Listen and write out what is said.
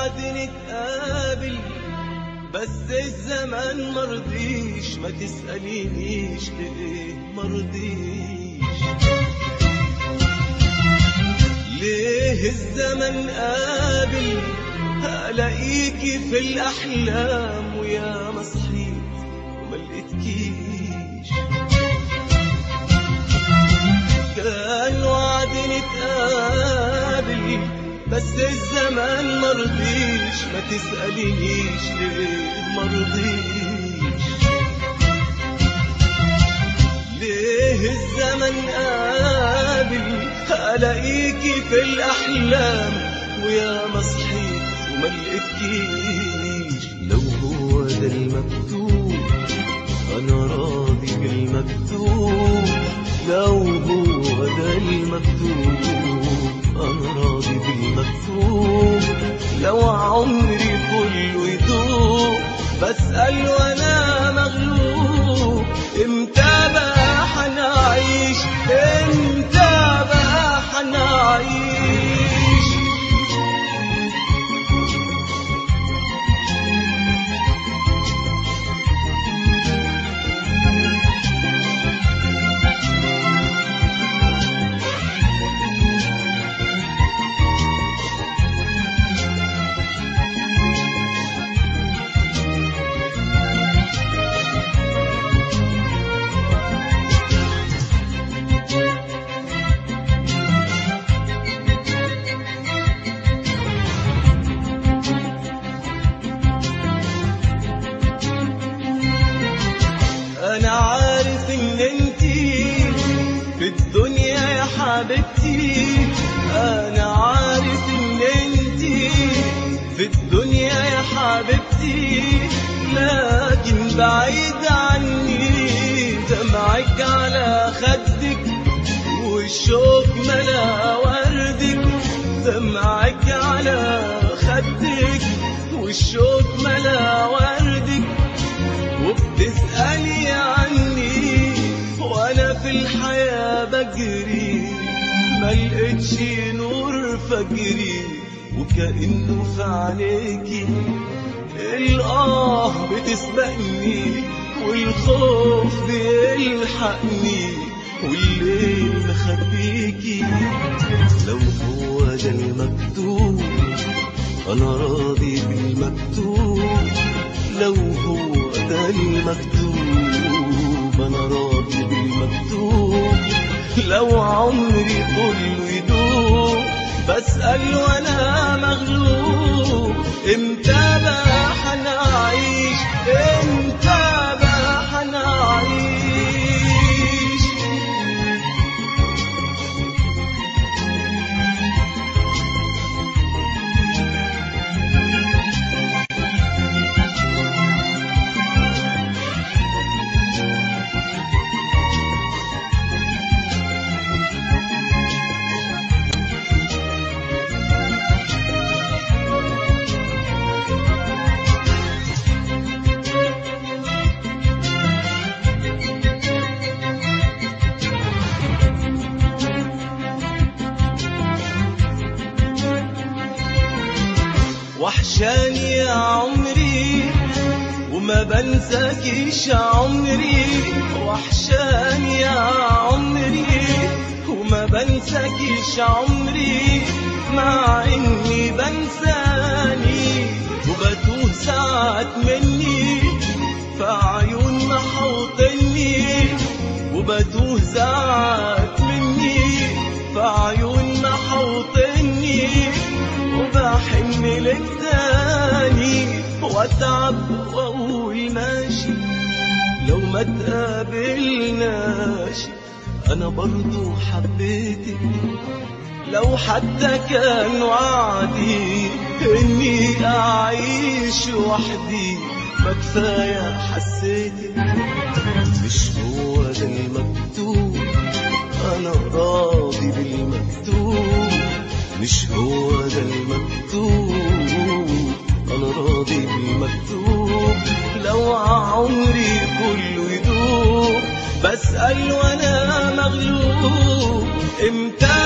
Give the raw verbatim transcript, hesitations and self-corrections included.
وعد نتقابل، بس الزمان مرضيش. ما تسألينيش ليه مرضيش، ليه الزمن قابل ألاقيكي في الأحلام ويا ما صحيت وما لقيتكيش. كان وعد نتقابل بس الزمان مرضيش. ما تسألينيش ليه مرضيش، ليه الزمن قابل ألاقيكي في الأحلام ويا ما صحيت وما لقيتكيش. لو هو ده المكتوب أنا راضي بالمكتوب، لو هو ده المكتوب أنا راضي بالمكتوب. لو عمري كله يدوب بسأل وأنا مغلوب، إمتى بقى حنعيش، إمتى بقى حنعيش. أنا عارف إن انتي في الدنيا يا حبيبتي، أنا عارف إن انتي في الدنيا يا حبيبتي، لكن بعيد عني دمعك على خدك والشوق ملا وردك. دمعك على خدك والشوق ملا وردك، وبتسألي عني وانا في الحياة بجري، ملقتش نور فجري. وكأنه في عينيكي الآه بتسبقني والخوف بيلحقني والليل مخبيكي. لو هو ده المكتوب أنا راضي بالمكتوب، لو هو ده المكتوب أنا راضي بالمكتوب. لو عمري كله يدوب بسأل وأنا مغلوب، إمتى بقى حنعيش، إمتى بقى حنعيش. وحشاني يا عمري وما بنساكيش عمري، وحشاني يا عمري وما بنساكيش عمري. مع اني بنساني وبتوه ساعات مني في عيون محوطني، وبتوه ساعات مني في عيون محوطني. وبحن للتاني واتعب واقول ماشي لو ما تقابلناش. انا برضو حبيتك لو حتى كان وعدي اني اعيش وحدي، ما كفايه حسيتك. مش هو ده المكتوب انا راضي بالمكتوب، مش هو ده المكتوب أنا راضي بالمكتوب. لو عمري كله يدوب بسأل وأنا مغلوب، إمتى